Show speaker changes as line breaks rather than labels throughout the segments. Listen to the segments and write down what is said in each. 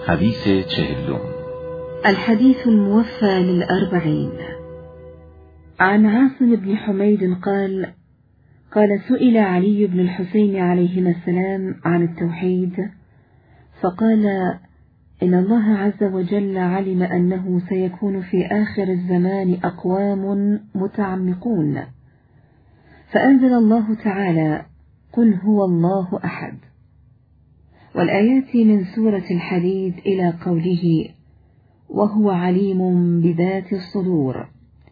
حدیث 40.
الحديث الموفى للأربعين. عن عاصم بن حميد قال سئل علي بن الحسين عليهما السلام عن التوحيد، فقال: إن الله عز وجل علم أنه سيكون في آخر الزمان أقوام متعمقون، فأنزل الله تعالى: قل هو الله أحد، والآيات من سورة الحديد إلى قوله: وهو عليم بذات الصدور،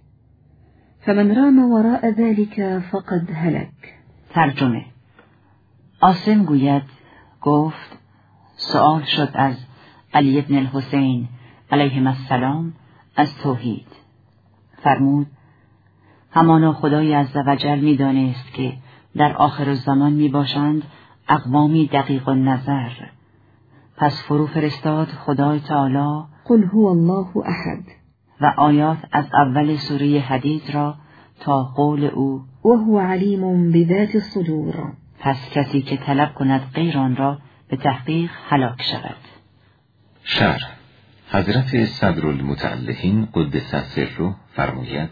فمن رام وراء ذلك فقد هلك.
ترجمه. عاصم گوید گفت سؤال شد از علی بن الحسین علیهم السلام از توحید. فرمود: همانا خدای عزوجل می دانست که در آخر الزمان می باشند اقوامی دقیق النظر، پس فرو فرستاد خدای تعالی
قل هو الله احد
و آیات از اول سوره حدید را تا قول او
وهو علیم بذات الصدور،
پس کسی که طلب کند غیر آن را به تحقیق هلاک شود.
شرح: حضرت صدرالمتعلقین قدس سره فرموید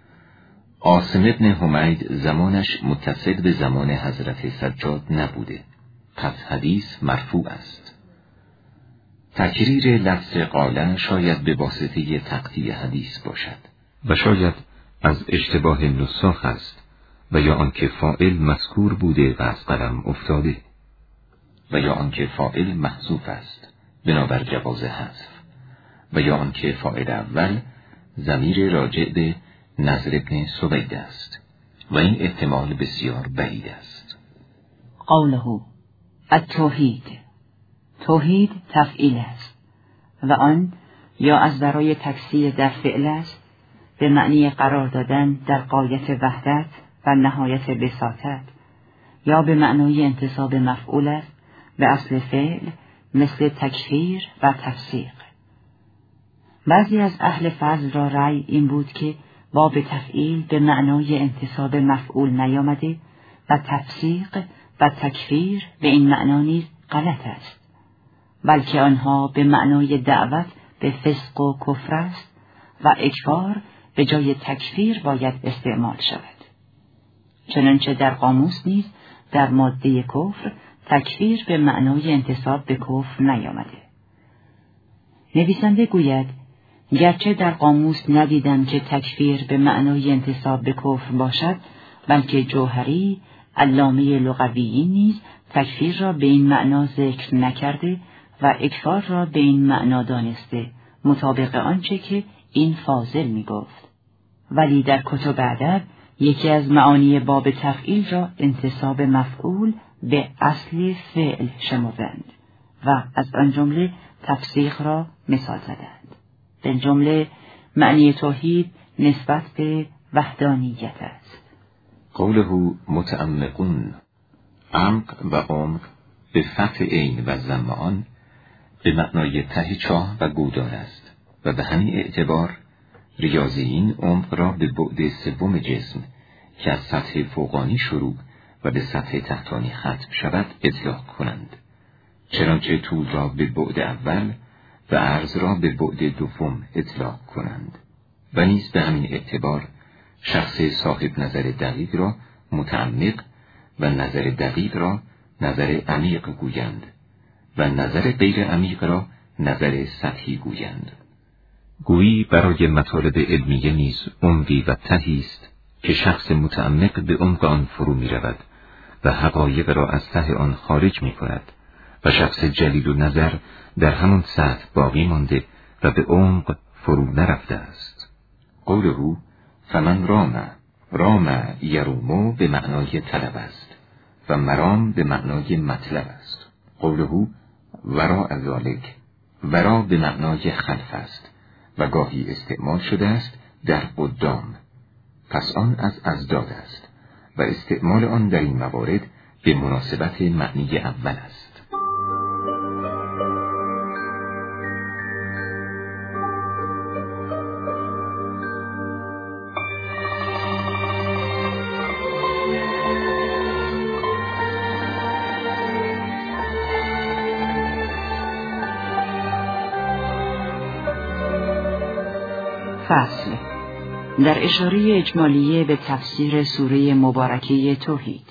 عاصم بن حمید زمانش متصل به زمان حضرت سجاد نبوده، پس حدیث مرفوع است. تکریر لفظ قاله شاید به واسطه تقطیع حدیث باشد و شاید از اشتباه نساخ است، و یا آنکه فاعل مذکور بوده و از قلم افتاده، و یا آنکه فاعل محذوف است بنابر جواز حذف، و یا آنکه فاعل اول ضمیر راجع به نضر بن سوید است و این احتمال بسیار بعید است.
قوله التوحید، توحید تفعیل است و آن یا از برای تکثیر در فعل است به معنی قرار دادن در غایت وحدت و نهایت بساطت، یا به معنای انتصاب مفعول است به اصل فعل مثل تکفیر و تفسیق. بعضی از اهل فضل را رأی این بود که باب تفعیل به معنای انتصاب مفعول نیامده و تفسیق و تکفیر به این معنا نیز غلط است، بلکه آنها به معنای دعوت به فسق و کفر است و اکفار به جای تکفیر باید استعمال شود. چنانچه در قاموس نیز در ماده کفر تکفیر به معنای انتصاب به کفر نیامده. نویسنده گوید گرچه در قاموس ندیدم که تکفیر به معنای انتصاب به کفر باشد، بلکه جوهری علامه لغویی نیز تکفیر را به این معنا ذکر نکرده و اکفار را به این معنا دانسته، مطابق آنچه که این فاضل می گفت. ولی در کتب ادب یکی از معانی باب تفعیل را انتصاب مفعول به اصل فعل شمردند و از آن جمله تفسیق را مثال زدند. در جمله معنی توحید نسبت به وحدانیت است.
قوله متعمقون، عمق و عمق به فتح عین و ضم آن به معنای ته چاه و گودال است و به همین اعتبار ریاضیین عمق را به بعد سوم جسم که از سطح فوقانی شروع و به سطح تحتانی ختم شود اطلاق کنند، چنانچه طول را به بعد اول و عرض را به بعد دوم اطلاق کنند. و نیز به همین اعتبار شخص صاحب نظر دقیق را متعمق و نظر دقیق را نظر عمیق گویند و نظر غیر عمیق را نظر سطحی گویند. گویی برای مطالب علمیه نیز عمقی و تهی است که شخص متعمق به عمق آن فرو می رود و حقایق را از ته آن خارج می کند، و شخص جلیل و نظر در همان سطح باقی مانده و به عمق فرو نرفته است. قوله فمن رام یرومو به معنای طلب است و مرام به معنای مطلب است. قوله وراء ذالک، ورا به معنای خلف است و گاهی استعمال شده است در قدام، پس آن از ازداد است و استعمال آن در این موارد به مناسبت معنی اول است.
فصل در اشاره اجمالیه به تفسیر سوره مبارکه توحید.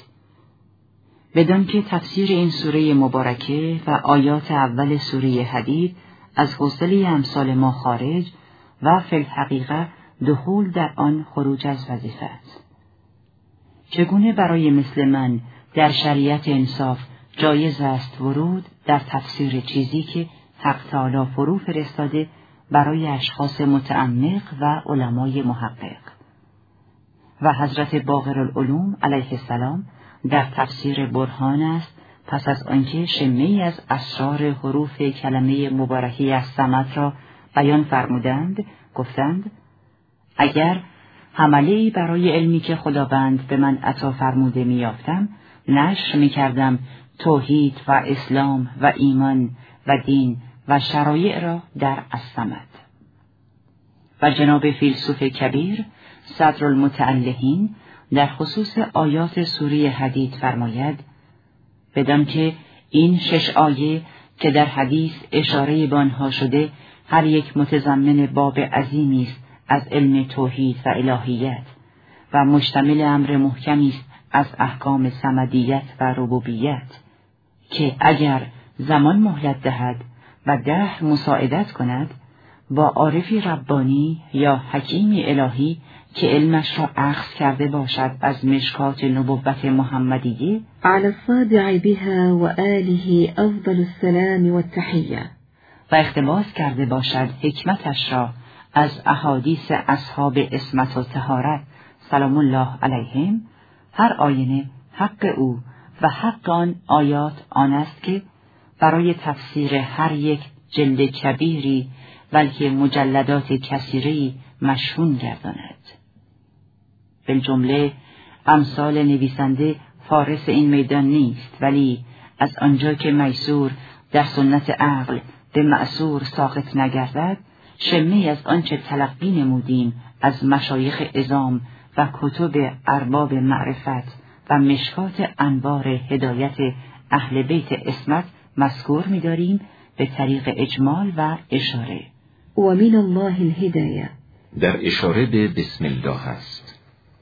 بدان که تفسیر این سوره مبارکه و آیات اول سوره حدید از حوصله امثال ما خارج و فی الحقیقه دخول در آن خروج از وظیفه است. چگونه برای مثل من در شریعت انصاف جایز است ورود در تفسیر چیزی که حق تعالی فرو فرستاده برای اشخاص متعمق و علمای محقق؟ و حضرت باقرالعلوم علیه السلام در تفسیر برهان است پس از آنکه شمه‌ای از اسرار حروف کلمه مبارکه الصمد را بیان فرمودند گفتند: اگر حمله‌ای برای علمی که خداوند به من عطا فرموده می‌یافتم نشر می‌کردم توحید و اسلام و ایمان و دین و شرایع را در الصمد. و جناب فیلسوف کبیر صدر المتألهین در خصوص آیات سوره حدید فرماید: بدان که این 6 آیه که در حدیث اشاره به آنها شده هر یک متضمن باب عظیمی است از علم توحید و الهیت و مشتمل امر محکمی است از احکام صمدیت و ربوبیت، که اگر زمان مهلت دهد و دهر مساعدت کند با عارفی ربانی یا حکیمی الهی که علمش را اخذ کرده باشد از مشکات نبوت محمدیه،
على الصادع بها و آله افضل السلام والتحیه،
و اقتباس کرده باشد حکمتش را از احادیث اصحاب عصمت و طهارت سلام الله علیهم، هر آینه حق او و حق آن آیات آن است که برای تفسیر هر یک جلد کبیری بلکه مجلدات کثیری مشهون گرداند. بالجمله امثال نویسنده فارس این میدان نیست، ولی از آنجا که میسور در سنت عقل به معصور ساقط نگردد، شمه‌ای از آنچه تلقی نمودیم از مشایخ عظام و کتب ارباب معرفت و مشکات انوار هدایت اهل بیت عصمت مذکور می‌داریم به طریق اجمال و اشاره.
و من الله الهدایه،
در اشاره به بسم الله است.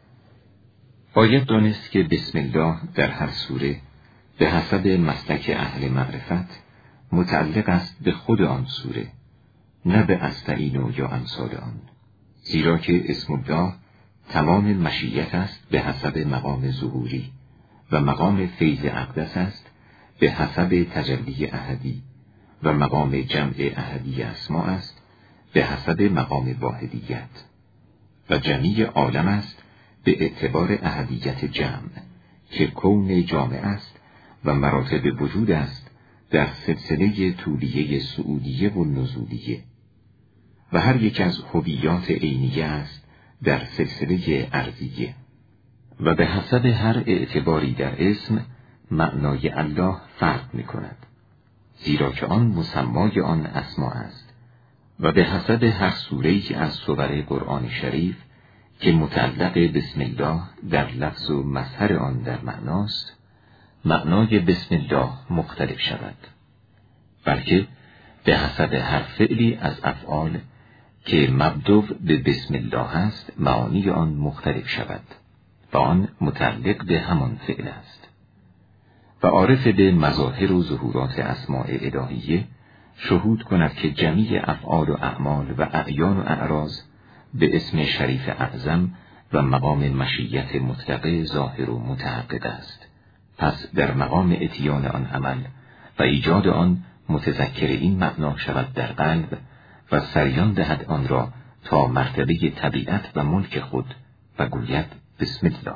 باید دانست که بسم الله در هر سوره به حسب مسلک اهل معرفت متعلق است به خود آن سوره، نه به استعین یا امثال آن، زیرا که اسم الله تمام مشیت است به حسب مقام ظهوری و مقام فیض اقدس است به حسب تجلی احدی و مقام جمع احدی اسما است به حسب مقام واحدیت و جمیع عالم است به اعتبار احدیت جمع که کون جامع است و مراتب وجود است در سلسله طولیه صعودیه و نزولیه و هر یک از هویات عینیه است در سلسله ارضیه و به حسب هر اعتباری در اسم معنای الله فرق می کند، زیرا که آن مسمای آن اسما است و به حسب هر سوره‌ای از سور قرآن شریف که متعلق بسم الله در لفظ و مظهر آن در معناست معنای بسم الله مختلف شود، بلکه به حسب هر فعلی از افعال که مبدوع به بسم الله است معانی آن مختلف شود و آن متعلق به همان فعل است. و عارف به مظاهر و ظهورات اسماء الهیه شهود کند که جمیع افعال و اعمال و اعیان و اعراض به اسم شریف اعظم و مقام مشیت مطلقه ظاهر و متحقق است. پس در مقام اتیان آن عمل و ایجاد آن متذکر این معنا شود در قلب و سریان دهد آن را تا مرتبه طبیعت و ملک خود و گوید بسم الله،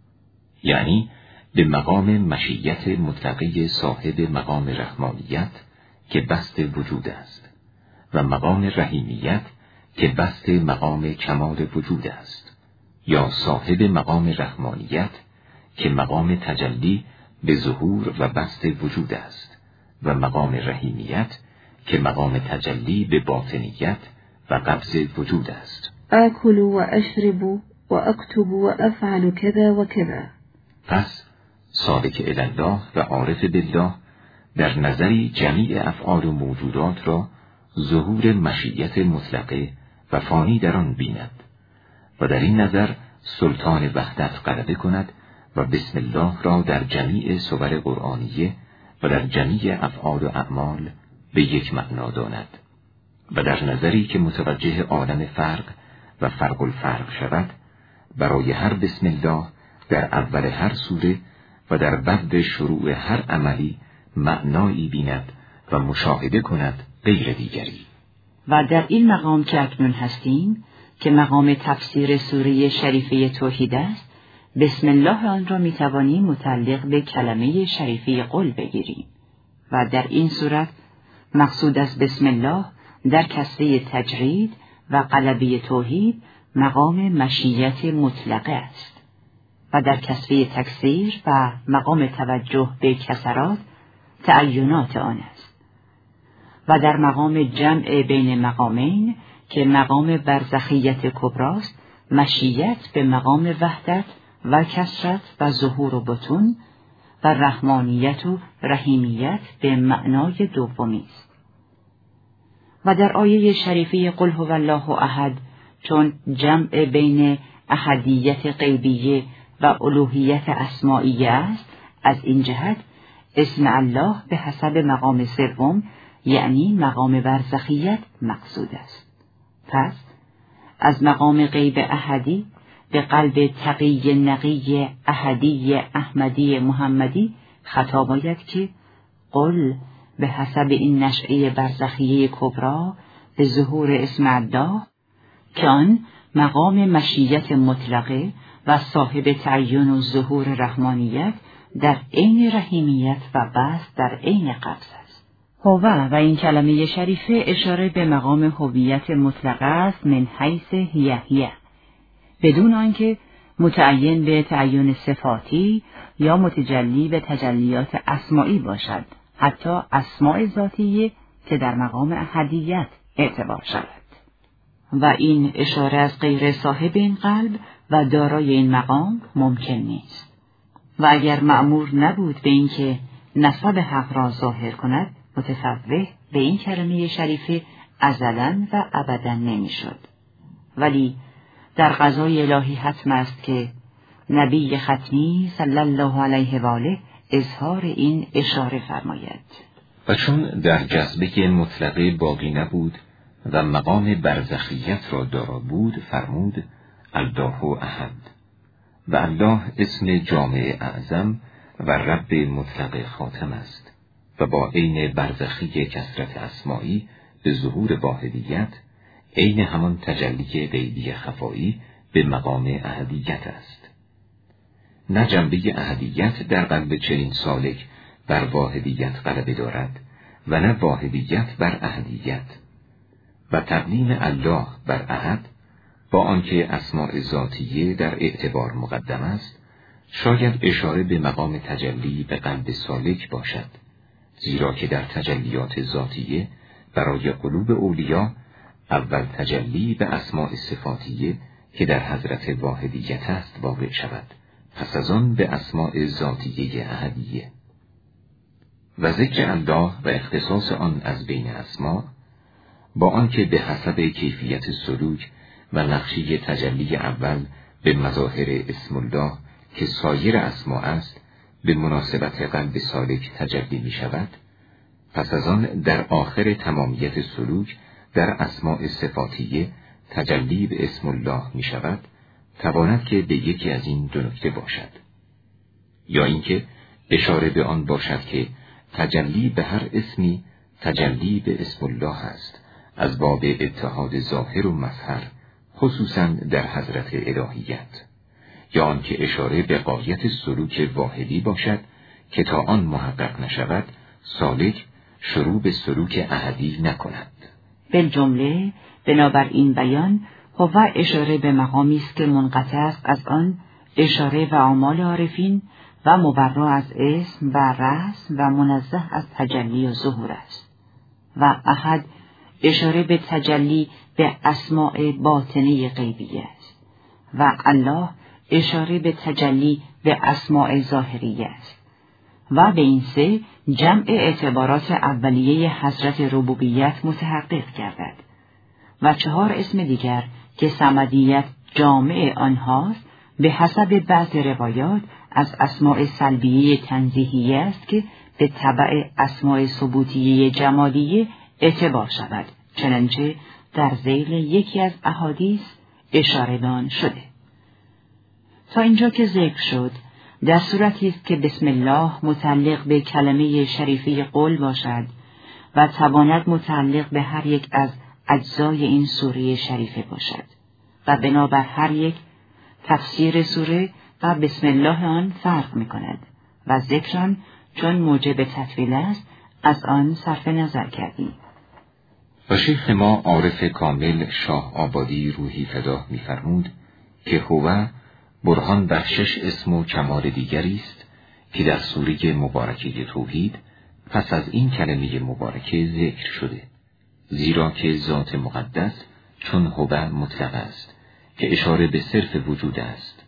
یعنی به مقام مشیت مطلقه صاحب مقام رحمانیت که بسط وجود است و مقام رحیمیت که بسط مقام کمال وجود است، یا صاحب مقام رحمانیت که مقام تجلی به ظهور و بسط وجود است و مقام رحیمیت که مقام تجلی به باطنیت و قبض وجود است.
آکل و اشرب و اکتب و افعل کذا و کذا.
پس سالک الله و عارف بالله در نظری جمیع افعال و موجودات را ظهور مشیت مطلقه و فانی در آن بیند و در این نظر سلطان وحدت غلبه کند و بسم الله را در جمیع صور قرآنیه و در جمیع افعال و اعمال به یک معنا داند و در نظری که متوجه عالم فرق و فرق الفرق شود، برای هر بسم الله در اول هر سوره و در بعد شروع هر عملی معنایی بیند و مشاهده کند غیر دیگری.
و در این مقام که اکنون هستیم که مقام تفسیر سوره شریفه توحید است، بسم الله آن را میتوانیم متعلق به کلمه شریفه قل بگیریم و در این صورت مقصود از بسم الله در کسره تجرید و قلبه توحید مقام مشیت مطلقه است و در کسره تکسیر و مقام توجه به کسرات تعینات آن است و در مقام جمع بین مقامین که مقام برزخیت کبراست مشیت به مقام وحدت و کسرت و ظهور و بطون و رحمانیت و رحیمیت به معنای دومی است. و در آیه شریفه قل هو الله احد چون جمع بین احدیت غیبیه و الوهیت اسمائیه است، از این جهت اسم الله به حسب مقام سوم یعنی مقام برزخیت مقصود است. پس از مقام غیب احدی به قلب تقی نقی احدی احمدی محمدی خطاب آید که قل به حسب این نشأه برزخیه کبرا به ظهور اسم الله که آن مقام مشیت مطلقه و صاحب تعین و ظهور رحمانیت در عین رحیمیت و بس در عین قبض است. هو و این کلمه شریفه اشاره به مقام هویت مطلقه است من حیث هیه بدون آنکه متعین به تعین صفاتی یا متجلی به تجلیات اسمائی باشد، حتی اسماء ذاتیه که در مقام احدیت اعتبار شود. و این اشاره از غیر صاحب این قلب و دارای این مقام ممکن نیست و اگر مأمور نبود به اینکه نسب حق را ظاهر کند، متفوه به این کلمه شریفه ازلاً و ابداً نمیشد. ولی در قضای الهی حتم است که نبی ختمی صلی الله علیه و آله اظهار این اشاره فرماید.
و چون در جذبه مطلقه باقی نبود و مقام برزخیت را دارا بود، فرمود الله احد و الله اسم جامع اعظم و رب مطلق خاتم است و با عین برزخی کثرت اسمائی به ظهور واحدیت عین همان تجلی غیبی خفایی به مقام احدیت است. نه جنبه احدیت در قلب چنین سالک بر واحدیت غلبه دارد و نه واحدیت بر احدیت و تقدیم الله بر احد با آنکه اسماء ذاتیه در اعتبار مقدم است، شاید اشاره به مقام تجلی به قلب سالک باشد، زیرا که در تجلیات ذاتیه برای قلوب اولیا اول تجلی به اسماء صفاتیه که در حضرت واحدیت است واقع شود، پس از آن به اسماء ذاتیه احدیه. و ذکر الله و اختصاص آن از بین اسماء با آنکه به حسب کیفیت سلوک و نقشی تجلی اول به مظاهر اسم الله که سایر اسماء است به مناسبت قلب سالک تجلی می شود، پس از آن در آخر تمامیت سلوک در اسماء صفاتیه تجلی به اسم الله می شود، تواند که به یکی از این دو نکته باشد، یا اینکه اشاره به آن باشد که تجلی به هر اسمی تجلی به اسم الله است از باب اتحاد ظاهر و مظهر، خصوصا در حضرت الهیت، یا آنکه اشاره به غایت سلوک واحدی باشد که تا آن محقق نشود سالک شروع به سلوک احدی نکند.
بالجمله بنابر این بیان هو اشاره به مقامی است که منقطع است از آن اشاره و اعمال عارفین و مبرا از اسم و رسم و منزه از تجلی و ظهور است، و احد اشاره به تجلی به اسماء باطنی غیبی است و الله اشاره به تجلی به اسماء ظاهری است و به این سه جمع اعتبارات اولیه حضرت ربوبیت متحقق گردد و 4 اسم دیگر که صمدیت جامع آنهاست به حسب بعض روایات از اسماء سلبیه تنزیهیه است که به تبع اسماء ثبوتیه جمالیه اعتبار شود، چنانچه در ذیل یکی از احادیث اشاره به آن شده. تا اینجا که ذکر شد در صورتی است که بسم الله متعلق به کلمه شریفه قول باشد و تواند متعلق به هر یک از اجزای این سوره شریفه باشد و بنابر هر یک تفسیر سوره و بسم الله آن فرق می کند و ذکر آن چون موجب تطویل است از آن صرف نظر کردیم.
و شیخ ما عارف کامل شاه آبادی روحی فداه می فرمود که هو برهان بر 6 اسم و کمال دیگری است که در سوره مبارکه توحید پس از این کلمه مبارکه ذکر شده، زیرا که ذات مقدس چون هو مطلق است که اشاره به صرف وجود است،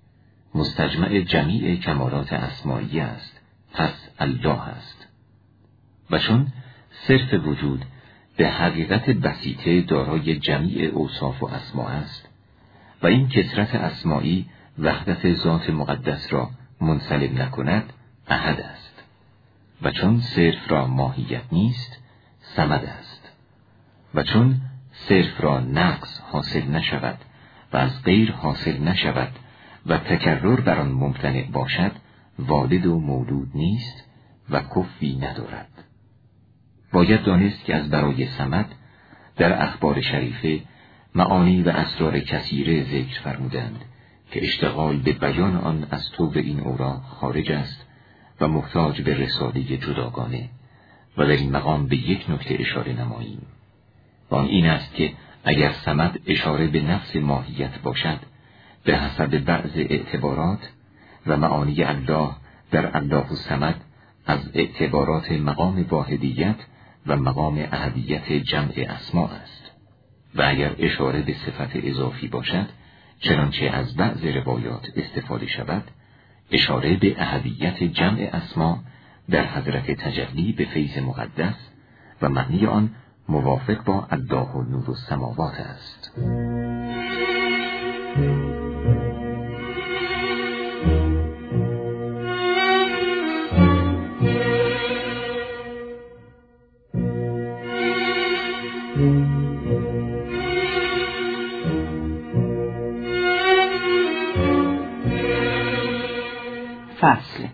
مستجمع جمیع کمالات اسمایی است، پس الله است. و چون صرف وجود به حقیقت بسیطه دارای جمیع اوصاف و اسما است و این کثرت اسمایی وحدت ذات مقدس را منسلب نکند، احد است. و چون صرف را ماهیت نیست، صمد است. و چون صرف را نقص حاصل نشود و از غیر حاصل نشود و تکرر بر آن ممتنع باشد، والد و مولود نیست و کفی ندارد. باید دانست که از برای صمد در اخبار شریفه معانی و اسرار کثیره ذکر فرمودند که اشتغال به بیان آن از طور این اوراق خارج است و محتاج به رساله جداگانه، و در این مقام به یک نکته اشاره نماییم، و آن این است که اگر صمد اشاره به نفس ماهیت باشد، به حسب بعض اعتبارات و معانی الله در الله الصمد از اعتبارات مقام واحدیت و مقام احدیت جمع اسما است، و اگر اشاره به صفت اضافی باشد، چنانچه از بعض روایات استفاده شود، اشاره به احدیت جمع اسما در حضرت تجلی به فیض مقدس و معنی آن موافق با الله و نور السماوات است.
فصل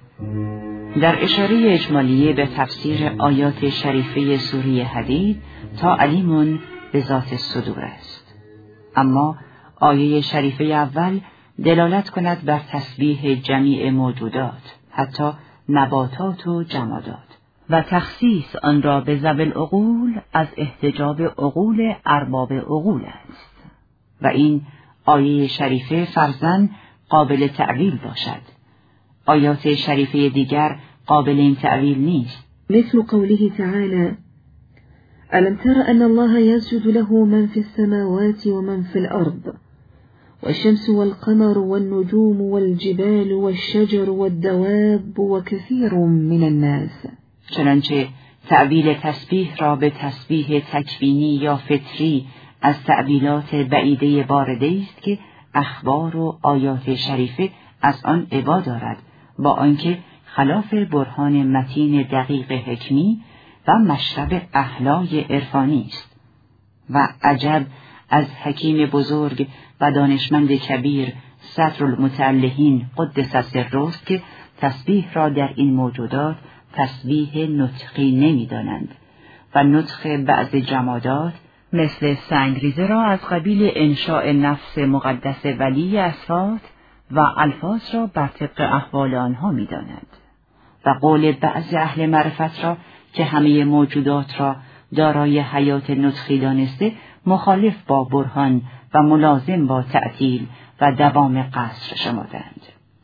در اشاره اجمالیه به تفسیر آیات شریفه سوره حدید تا علیمون به ذات الصدور است. اما آیه شریفه اول دلالت کند بر تسبیح جمیع موجودات، حتی نباتات و جمادات، و تخصیص آن را به ذوی العقول از احتجاب عقول ارباب عقول است، و این آیه شریفه فرضاً قابل تأویل باشد. آیات شریفه دیگر قابل این تأویل نیست،
مثل قوله تعالى: ألم تر أن الله يسجد له من في السماوات ومن في الأرض والشمس والقمر والنجوم والجبال والشجر والدواب وكثير من الناس.
چنانچه تأویل تسبیح را به تسبیح تکوینی یا فطری از تأویلات بعیده وارده است که اخبار و آیات شریفه از آن عبا دارد، با آنکه خلاف برهان متین دقیق حکمی و مشرب احلای عرفانی است. و عجب از حکیم بزرگ و دانشمند کبیر صدر المتعلهین قدس سرست که تسبیح را در این موجودات تسبیح نطقی نمی‌دانند و نطق بعض جمادات مثل سنگریزه را از قبیل انشاء نفس مقدس ولی اصفات و الفاظ را بر طبق احوال آنها می‌دانند، و قول بعض اهل معرفت را که همه موجودات را دارای حیات نطقی دانسته مخالف با برهان و ملازم با تعطیل و دوام قصر شمردند،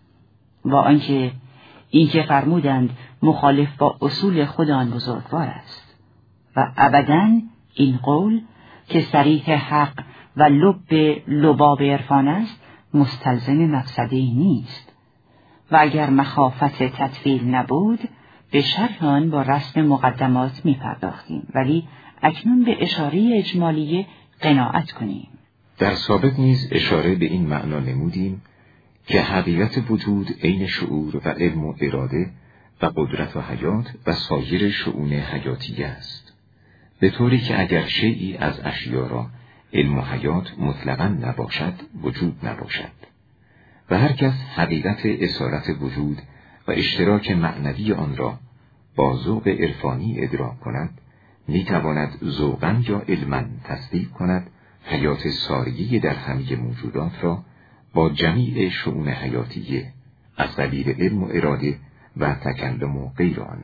با آنکه اینکه فرمودند مخالف با اصول خود آن بزرگوار است، و ابداً این قول که صریح حق و لب لباب عرفان است مستلزم مقصدی نیست، و اگر مخافت تطویل نبود به شرح آن با رسم مقدمات می پرداختیم، ولی اکنون به اشاره اجمالیه قناعت کنیم.
در سابق نیز اشاره به این معنا نمودیم که حقیقت وجود عین شعور و علم و اراده و قدرت و حیات و سایر شؤون حیاتیه است، به طوری که اگر شیئی از اشیا را علم و حیات مطلقاً نباشد وجود نباشد و هر کس حقیقت اصالت وجود و اشتراک معنوی آن را با ذوق عرفانی ادراک کند، میتواند ذوقاً یا علماً تصدیق کند حیات ساریه در همه موجودات را با جمیع شؤون حیاتیه از قبیل علم و اراده و تکلم و غیر آن.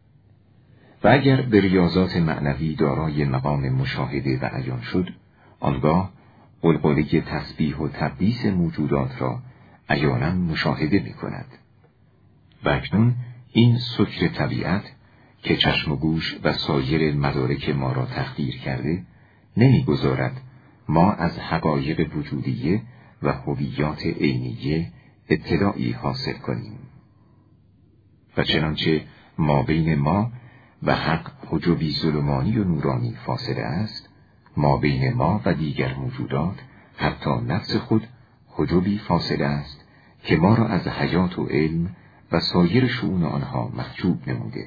و اگر به ریاضات معنوی دارای مقام مشاهده و عیان شد، آنگاه غلغله تسبیح و تقدیس موجودات را عیانا مشاهده می کند. و اکنون این سکر طبیعت که چشم و گوش و سایر مدارک ما را تخدیر کرده، نمیگذارد ما از حقایق وجودیه و هویات عینیه اطلاعی حاصل کنیم. و چنانچه ما بین ما و حق حجبی ظلمانی و نورانی فاصله است، ما بین ما و دیگر موجودات حتی نفس خود حجبی فاصله است که ما را از حیات و علم و سایر شؤون آنها محجوب نموده.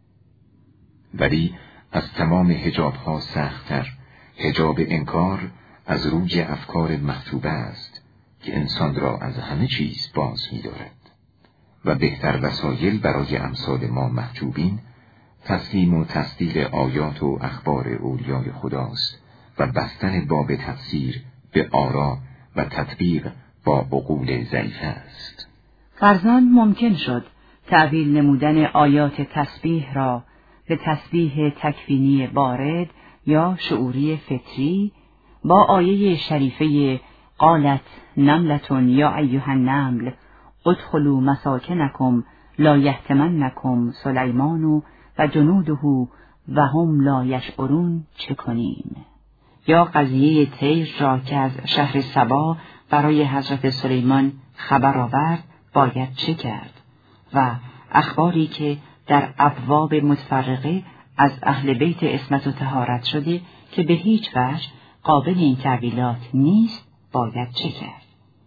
ولی از تمام حجابها سخت‌تر حجاب انکار از روی افکار مکتوبه است که انسان را از همه چیز باز می‌دارد و بهتر وسایل برای امثال ما محجوبین تسلیم و تصدیق آیات و اخبار اولیای خداست و بستن باب تفسیر به آرا و تطبیق با عقول ضعیف است.
فرزان ممکن شد تعبیر نمودن آیات تسبیح را به تسبیح تکوینی بارد یا شعوری فطری با آیه شریفه قالت نملة یا ایها النمل ادخلوا مساکنکم لا یحطمنکم سلیمان و جنوده و هم لا یشعرون چه کنیم؟ یا قضیه طیر را که از شهر سبا برای حضرت سلیمان خبر آورد باید چه کرد؟ و اخباری که در ابواب متفرقه از اهل بیت عصمت و طهارت شده که به هیچ وجه قابل این تعبیرات نیست باید چه کرد؟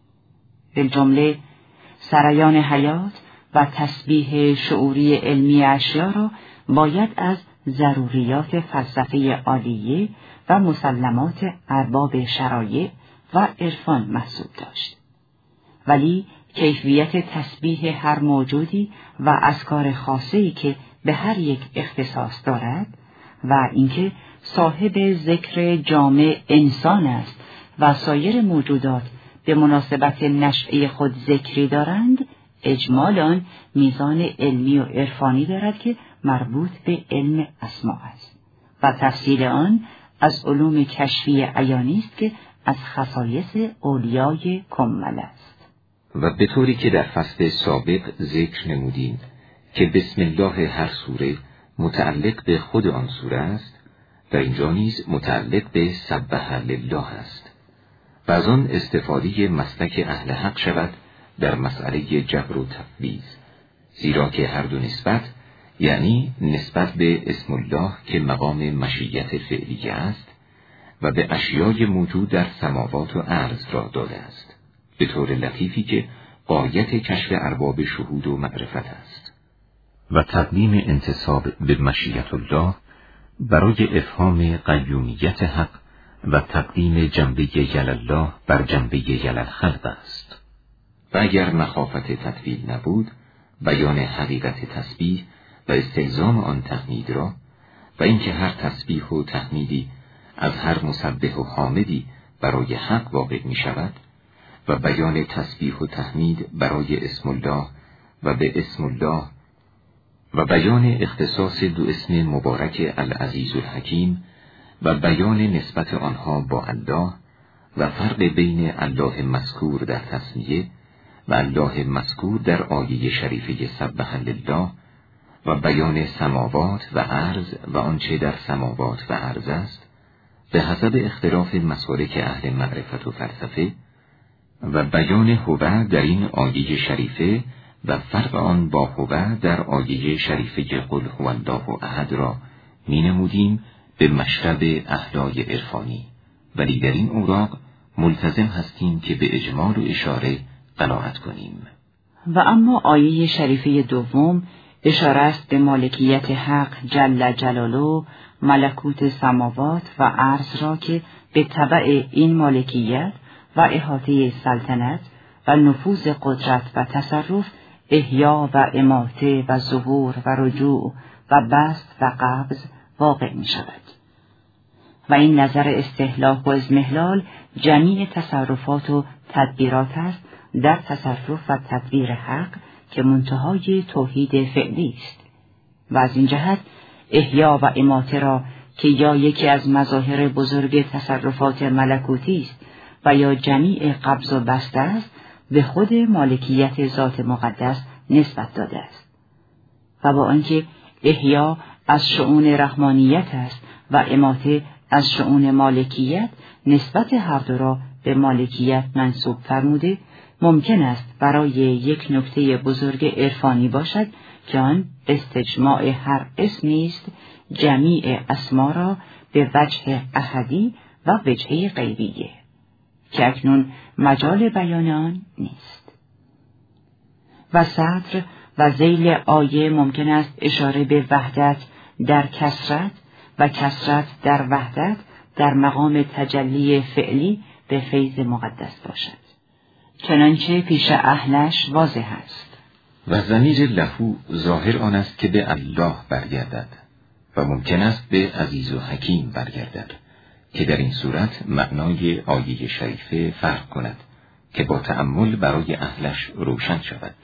بالجمله سریان حیات و تسبیح شعوری علمی اشیا را باید از ضروریات فلسفه عالیه و مسلمات ارباب شرایع و عرفان محسوب داشت. ولی کیفیت تسبیح هر موجودی و اذکار خاصه‌ای که به هر یک اختصاص دارد و اینکه صاحب ذکر جامع انسان است و سایر موجودات به مناسبت نشأه خود ذکری دارند، اجمال آن میزان علمی و عرفانی دارد که مربوط به علم اسما است و تفصیل آن از علوم کشفی عیانی است که از خصایص اولیای کمل است.
و به طوری که در فصل سابق ذکر نمودیم که بسم الله هر سوره متعلق به خود آن سوره است، در اینجا نیز متعلق به سبح لله است و از آن استفاده مسلک اهل حق شود در مسئله جبر و تفویض، زیرا که هر دو نسبت، یعنی نسبت به اسم الله که مقام مشیت فعلیه است و به اشیای موجود در سماوات و ارض را داده است، به طور لطیفی که غایت کشف ارباب شهود و معرفت است. و تقدیم انتساب به مشیت الله برای افهام قیومیت حق و تقدیم جنبه یلالله بر جنبه یلالخلق است. و اگر مخافت تطویل نبود، بیان حقیقت تسبیح و استلزام آن تحمید را و اینکه هر تسبیح و تحمیدی از هر مسبح و حامدی برای حق واقع می شود و بیان تسبیح و تحمید برای اسم الله و به اسم الله و بیان اختصاص دو اسم مبارک العزیز الحکیم و بیان نسبت آنها با الله و فرق بین الله مذکور در تسمیه و الله مذکور در آیه شریفه سبح لله و بیان سماوات و ارض و آنچه در سماوات و ارض است به حسب اختلاف مسالک اهل معرفت و فلسفه و بیان هوه در این آیه شریفه و فرق آن با هوه در آیه شریفه قل هو الله احد را می نمودیم به مشرب احلای عرفانی ولی در این اوراق ملتزم هستیم که به اجمال و اشاره قناعت کنیم.
و اما آیه شریفه دوم اشاره است به مالکیت حق جل جلاله، ملکوت سماوات و ارض را که به تبع این مالکیت و احاطه سلطنت و نفوذ قدرت و تصرف، احیا و اماته و ظهور و رجوع و بسط و قبض واقع می شود. و این نظر استحلال و اضمحلال جمیع تصرفات و تدبیرات است در تصرف و تدبیر حق که منتهای توحید فعلی است. و از این جهت احیا و اماته را که یا یکی از مظاهر بزرگ تصرفات ملکوتی است و یا جمیع قبض و بسط است، به خود مالکیت ذات مقدس نسبت داده است. و با آنکه احیا از شؤون رحمانیت است و اماته از شؤون مالکیت، نسبت هر دو را به مالکیت منسوب فرموده، ممکن است برای یک نکته بزرگ عرفانی باشد که آن استجماع هر اسمی است جمیع اسما را به وجه احدی و وجه غیبیه که اکنون مجال بیان آن نیست. و صدر و ذیل آیه ممکن است اشاره به وحدت در کثرت و کثرت در وحدت در مقام تجلی فعلی به فیض مقدس باشد، چنانچه پیش اهلش واضح است.
و ضمیر لهو ظاهر آن است که به الله برگردد و ممکن است به عزیز و حکیم برگردد که در این صورت معنای آیه شریفه فرق کند که با تأمل برای اهلش روشن شود.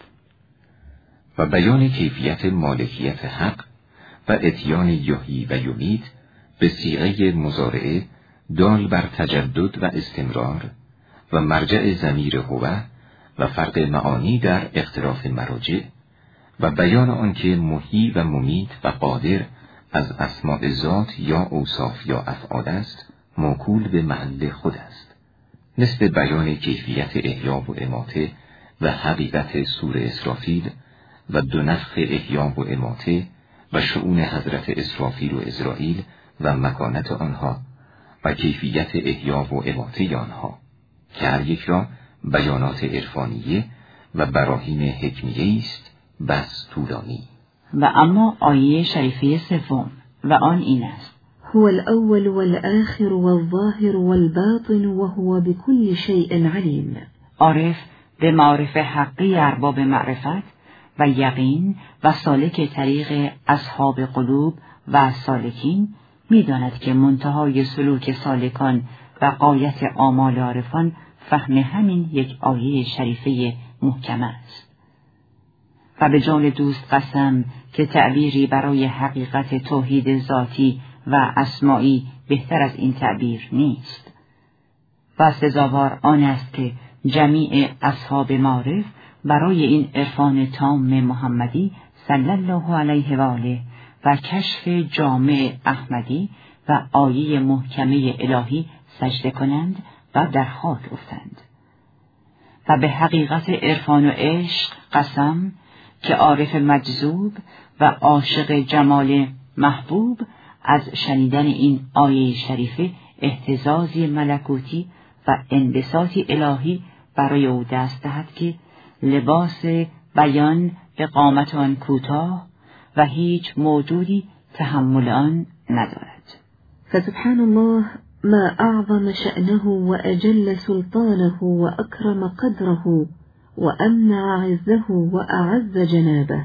و بیان کیفیت مالکیت حق و اتیان یحیی و یمیت به صیغه مضارعه دال بر تجدد و استمرار و مرجع ضمیر هو و فرق معانی در اختلاف مراجع و بیان آنکه محیی و ممیت و قادر از اسماء ذات یا اوصاف یا افعال است، موکول به محل خود است. مثل بیان کیفیت احیا و اماته و حقیقت سور اسرافیل و دو نفخ احیا و اماته و شؤون حضرت اسرافیل و اسرائیل و مکانت آنها و کیفیت احیا و اماته آنها که هر یک را بیانات عرفانیه و براهین حکمیه است بس طولانی.
و اما آیه شریفه سوم و آن این است:
هو الأول والآخر والظاهر والباطن وهو بكل شيء عليم.
عارف به معارف حقی ارباب معرفت و یقین و سالک طریق اصحاب قلوب و سالکین می‌داند که منتهای سلوک سالکان و غایت آمال عارفان فهم همین یک آیه شریفه محکم است. و به جان دوست قسم که تعبیری برای حقیقت توحید ذاتی و اسماعی بهتر از این تعبیر نیست. و سزاوار آن است که جمیع اصحاب معارف برای این عرفان تام محمدی صلی الله علیه و آله و کشف جامع احمدی و آیه محکمه الهی سجده کنند و در خاک افتند. و به حقیقت عرفان و عشق قسم که عارف مجذوب و عاشق جمال محبوب از شنیدن این آیه شریفه اهتزازی ملکوتی و انبساطی الهی برای او دست دهد که لباس بیان به قامت آن کوتاه و هیچ موجودی تحمل آن ندارد.
فسبحان الله ما أعظم شأنه وأجل سلطانه وأكرم قدره وأمنع عزه وأعز جنابه.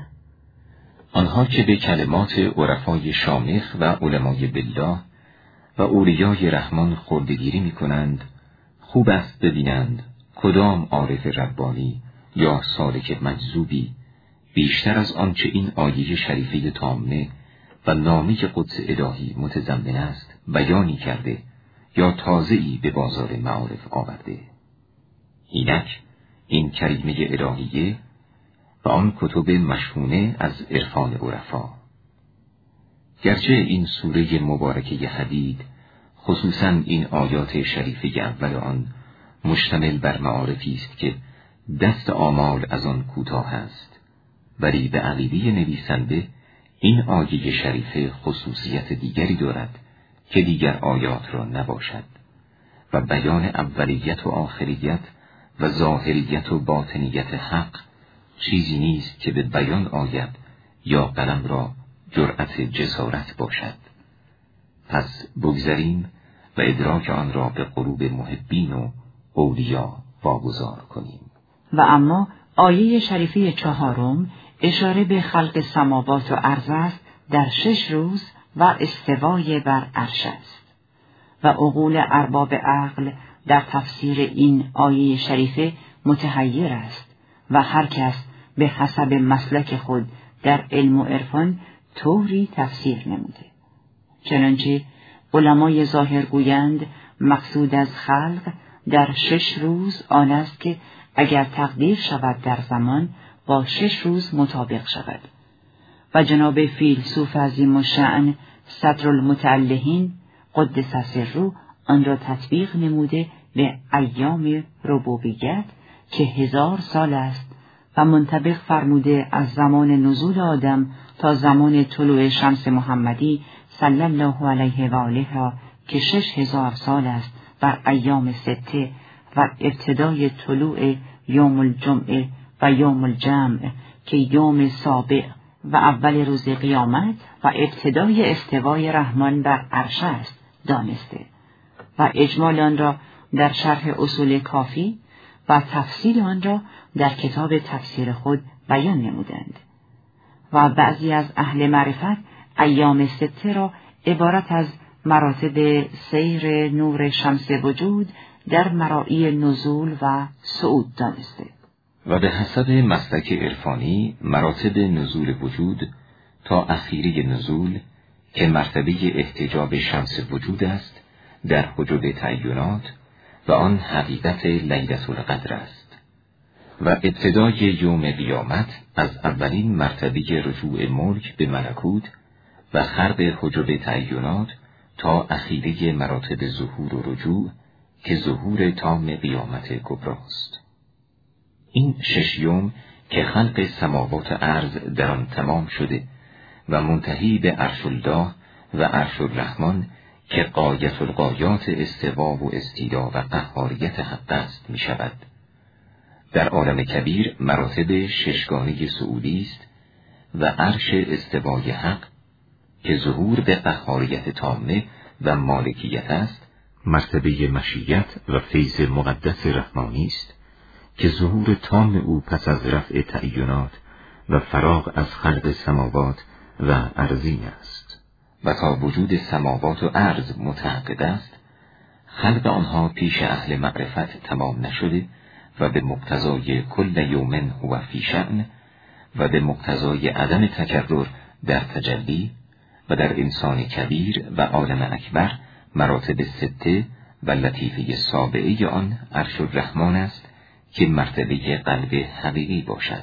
آنها که به کلمات عرفای شامخ و علمای بالله و اولیای رحمان خردگیری می کنند، خوب است ببینند کدام عارف ربانی یا سالک مجذوبی بیشتر از آنچه این آیه شریفه تامه و نامه قدس الهی متضمن است بیانی کرده یا تازه‌ای به بازار معارف آورده. اینک این کریمه الهیه و آن کتب مشهونه از عرفان عرفا. گرچه این سوره مبارکه حدید خصوصاً این آیات شریفه اول آن مشتمل بر معارفی است که دست آمال از آن کوتاه است، ولی به عقیده نویسنده این آیه شریفه خصوصیت دیگری دارد که دیگر آیات را نباشد و بیان اولیت و آخریت و ظاهریت و باطنیت حق چیزی نیست که به بیان آید یا قلم را جرأت جسارت باشد. پس بگذریم و ادراک آن را به قلوب محبین و اولیا واگذار کنیم.
و اما آیه شریفه 4 اشاره به خلق سماوات و ارض است در 6 روز و استوای بر عرش است و عقول ارباب عقل در تفسیر این آیه شریفه متحیر است و هر کس به حسب مسلک خود در علم و عرفان طوری تفسیر نموده. چنانچه علمای ظاهر گویند مقصود از خلق در 6 روز آن است که اگر تقدیر شود در زمان با 6 روز مطابق شود و جناب فیلسوف عظیم الشأن صدر المتعلهین قدس سره آن را تطبیق نموده به ایام ربوبیت که 1000 سال است و منطبق فرموده از زمان نزول آدم تا زمان طلوع شمس محمدی صلی الله علیه و آله را که 6000 سال است بر ایام 6 و ابتدای طلوع یوم الجمعه و یوم الجمع که یوم سابع و اول روز قیامت و ابتدای استوای رحمان بر عرش است دانسته و اجمال آن را در شرح اصول کافی و تفصیل آن را در کتاب تفسیر خود بیان نمودند. و بعضی از اهل معرفت ایام 6 را عبارت از مراتب سیر نور شمس وجود در مرائی نزول و صعود دانسته.
و به حسب مسلک عرفانی مراتب نزول وجود تا اخیری نزول که مرتبه احتجاب شمس وجود است در حجب تعینات و آن حقیقت لیلة القدر است و ابتدای یوم قیامت از اولین مرتبه رجوع ملک به ملکوت و خرق حجب تعینات تا اخیری مراتب ظهور و رجوع که ظهور تام قیامت کبری است. این 6 یوم که خلق سماوات و ارض در آن تمام شده و منتهی به عرش الله و عرش الرحمن که غایت الغایات استوا و استیلا و قهاریت حق است می شود. در عالم کبیر مراتب 6 گانه صعودی است و عرش استوای حق که ظهور به قهاریت تامه و مالکیت است، مرتبه مشیت و فیض مقدس رحمانی است که ظهور تام او پس از رفع تعینات و فراغ از خلق سماوات و ارضین است. و تا وجود سماوات و ارض متحقق است، خلق آنها پیش اهل معرفت تمام نشده و به مقتضای کل یوم هو فی شأن و به مقتضای عدم تکرر در تجلی و در انسان کبیر و عالم اکبر مراتب 6 و لطیفه سابعه آن عرش الرحمن است که مرتبه قلب حقیقی باشد.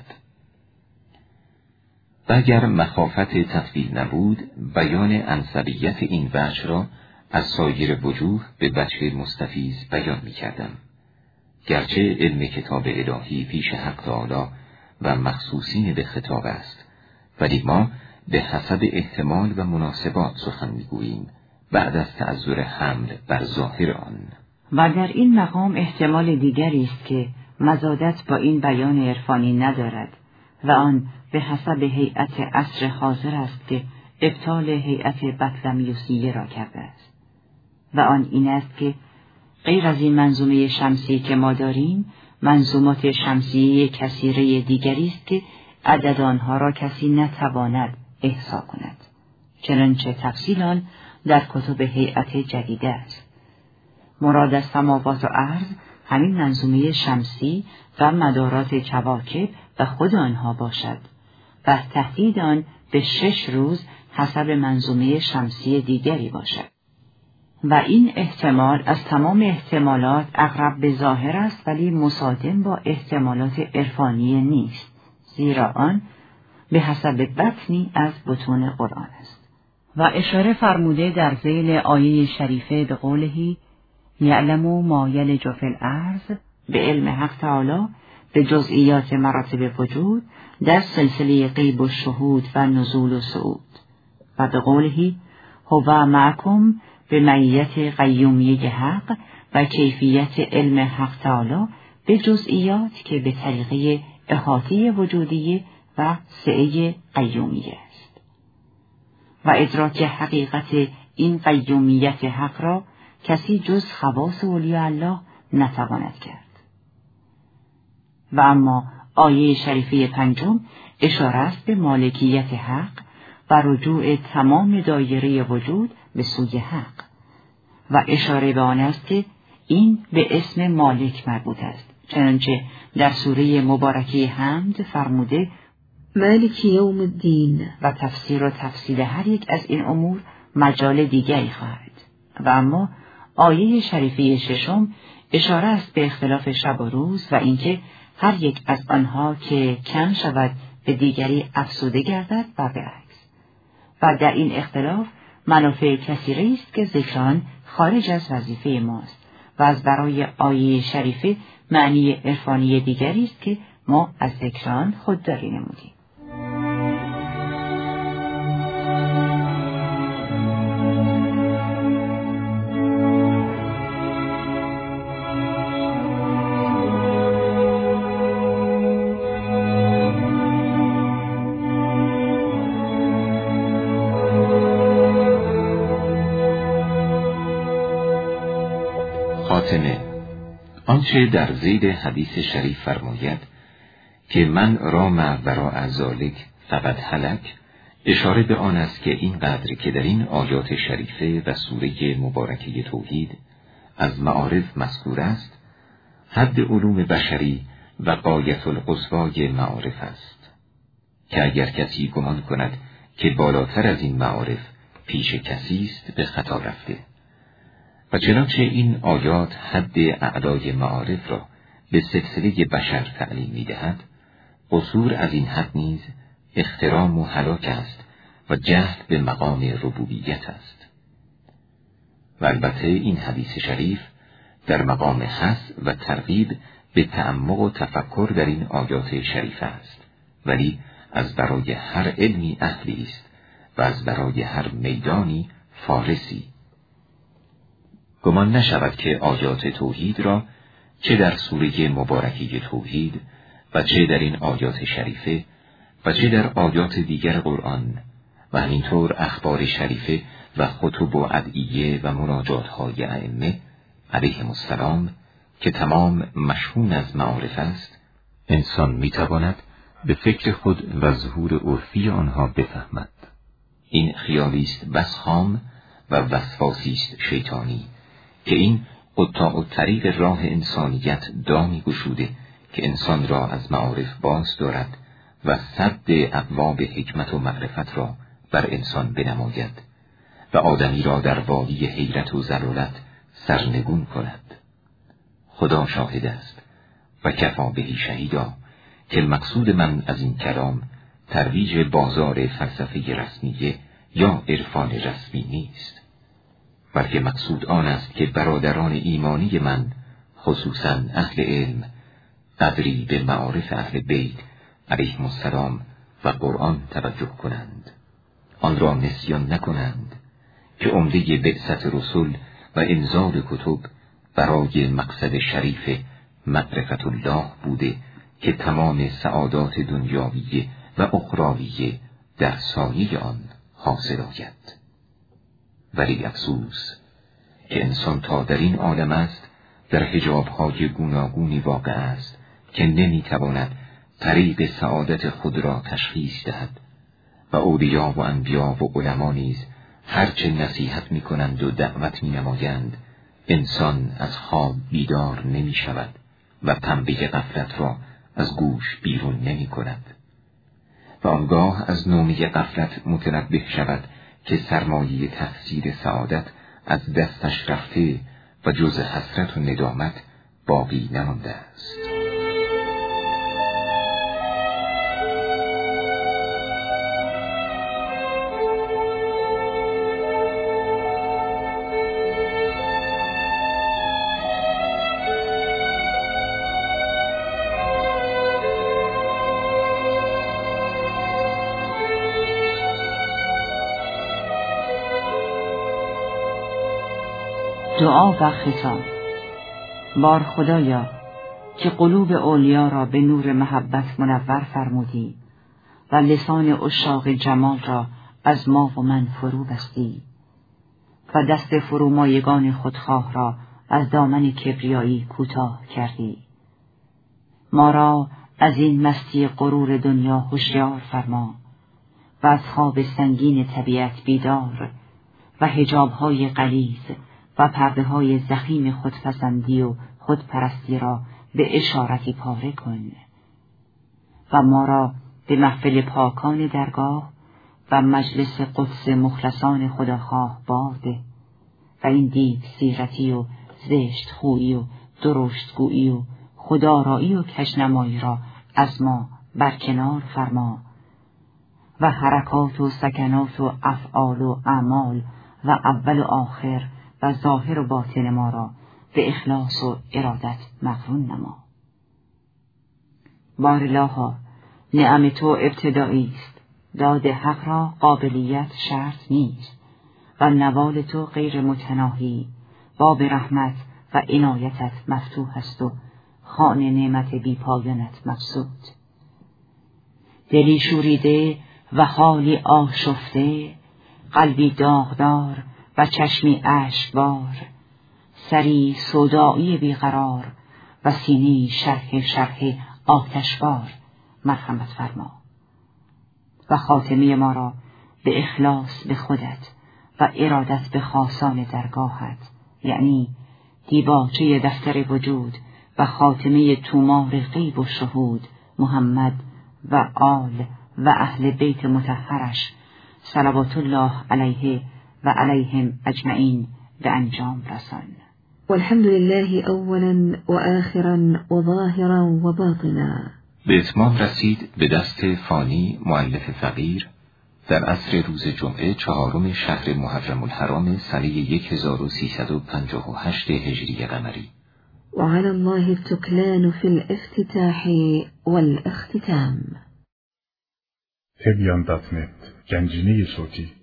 و اگر مخافت تطویل نبود بیان انسبیت این وجه را از سایر وجوه به وجه مستفیض بیان می کردم. گرچه علم کتاب الهی پیش حق تعالی و مخصوصین به خطاب است، ولی ما به حسب احتمال و مناسبات سخن می گوییم بعد از تعذر حمل بر ظاهر آن.
و در این مقام احتمال دیگری است که مزادت با این بیان عرفانی ندارد و آن به حسب هیئت عصر حاضر است که ابطال هیئت بطلمیوسیه را کرده است و آن این است که غیر از این منظومه شمسی که ما داریم منظومات شمسیه کثیره دیگری است که عدد آنها را کسی نتواند احصا کند، چنانچه تفصیل آن در کتب هیئت جدیده است. مراد از سماوات و ارض همین منظومه شمسی و مدارات کواکب و خود آنها باشد و تهدید آن به 6 روز حسب منظومه شمسی دیگری باشد. و این احتمال از تمام احتمالات اقرب به ظاهر است ولی مصادم با احتمالات عرفانیه نیست، زیرا آن به حسب بطنی از بطون قرآن است. و اشاره فرموده در ذیل آیه شریفه به قوله یعلم ما یلج فی الارض به علم حق تعالی به جزئیات مراتب وجود در سلسله غیب و شهود و نزول و صعود و به قوله هو معکم به معیت قیومیه حق و کیفیت علم حق تعالی به جزئیات که به طریقه احاطه وجودیه و سعه قیومیه است. و ادراک حقیقت این قیومیت حق را کسی جز خواص اولیاء الله نتواند کرد. و اما آیه شریفه 5 اشاره است به مالکیت حق و رجوع تمام دایره وجود به سوی حق و اشاره به آن است که این به اسم مالک مربوط است، چنانچه در سوره مبارکه حمد فرموده
مالک یوم الدین
و تفسیر و تفصیل هر یک از این امور مجال دیگری خواهد. و اما آیه شریفه 6 اشاره است به اختلاف شب و روز و اینکه هر یک از آنها که کم شود به دیگری افزوده گردد و برعکس. و در این اختلاف منافع کثیری است که ذکران خارج از وظیفه ماست و از برای آیه شریفه معنی عرفانی دیگری است که ما از ذکران خودداری نمودیم.
خاتمه. آنچه در ذیل حدیث شریف فرماید که من رام وراء ذالک فقد هلک، اشاره به آن است که این قدر که در این آیات شریفه و سوره مبارکه توحید از معارف مذکور است، حد علوم بشری و غایت القصوای معارف است، که اگر کسی گمان کند که بالاتر از این معارف پیش کسی است به خطا رفته. و چنانچه این آیات حد اعلای معارف را به سلسله بشر تعلیم می‌دهد، قصور از این حد نیز احترام و هلاک است و جهل به مقام ربوبیت است. و البته این حدیث شریف در مقام حث و ترغیب به تعمق و تفکر در این آیات شریف است، ولی از برای هر علمی اهلی است و از برای هر میدانی فارسی. گمان نشود که آیات توحید را چه در سوره مبارکه توحید و چه در این آیات شریفه و چه در آیات دیگر قرآن و همینطور اخبار شریفه و خطب و ادعیه و مناجات‌های ائمه علیهم السلام که تمام مشحون از معارف است، انسان میتواند به فکر خود و ظهور عرفی آنها بفهمد. این خیالی است بس خام و وسواسی است شیطانی که این قطاع و طریق راه انسانیت دامی گشوده که انسان را از معارف باز دارد و سد ابواب حکمت و معرفت را بر انسان بنماید و آدمی را در وادی حیرت و ضلالت سرنگون کند. خدا شاهد است و کفا بهی شهیدا که مقصود من از این کلام ترویج بازار فلسفه رسمیه یا عرفان رسمی نیست، بلکه مقصود آن است که برادران ایمانی من خصوصاً اهل علم قدری به معارف اهل بیت علیهم السلام و قرآن توجه کنند، آن را نسیان نکنند که عمده بعثت رسول و انزال کتب برای مقصد شریف معرفت الله بوده که تمام سعادات دنیاوی و اخروی در سایه آن حاصل آید. ولی افسوس که انسان تا در این عالم است در حجاب‌های گوناگونی واقع است که نمی‌تواند طریق سعادت خود را تشخیص دهد و اولیا و انبیا و علما نیز هرچه نصیحت می‌کنند و دعوت می‌نمایند، انسان از خواب بیدار نمی‌شود و پنبه غفلت را از گوش بیرون نمی‌کند و آنگاه از نومی غفلت متنبه شود که سرمایه تحصیل سعادت از دستش رفته و جز حسرت و ندامت باقی نمانده است.
دعا و خطاب. بار خدایا که قلوب اولیا را به نور محبت منور فرمودی و لسان عشاق جمال را از ما و من فرو بستی و دست فرومایگان خودخواه را از دامن کبریایی کوتاه کردی. ما را از این مستی غرور دنیا هوشیار فرما و از خواب سنگین طبیعت بیدار و حجاب‌های غلیظ و پرده‌های ضخیم خودپسندی و خودپرستی را به اشارتی پاره کن و ما را به محفل پاکان درگاه و مجلس قدس مخلصان خداخواه باده و این دیو سیرتی و زشت خویی و درشتگویی و خدارایی و کژنمایی را از ما برکنار فرما و حرکات و سکنات و افعال و اعمال و اول و آخر و ظاهر و باطن ما را به اخلاص و ارادت مقرون نما. بارالله، نعم تو ابتدایی است، داد حق را قابلیت شرط نیست و نوال تو غیر متناهی، باب رحمت و عنایتت مفتوح است و خوان نعمت بی پایانت مبسوط. دلی شوریده و حالی آشفته، قلبی داغدار و چشمی اشکبار، سری سودایی بیقرار و سینی شرح آتشبار مرحمت فرما و خاتمه ما را به اخلاص به خودت و ارادت به خاصان درگاهت، یعنی دیباچه دفتر وجود و خاتمه تومار غیب و شهود محمد و آل و اهل بیت مطهرش صلوات الله علیه و علیهم اجمعین به انجام رسان.
والحمد لله اولا و آخرا و ظاهرا و باطنا.
به اتمام رسید به دست فانی مؤلف فقیر در عصر روز جمعه 4 شهر محرم الحرام سنه 1358 هجری قمری.
وعلى الله التكلان في الافتتاح والاختتام.
تبیان.net گنجینه صوتی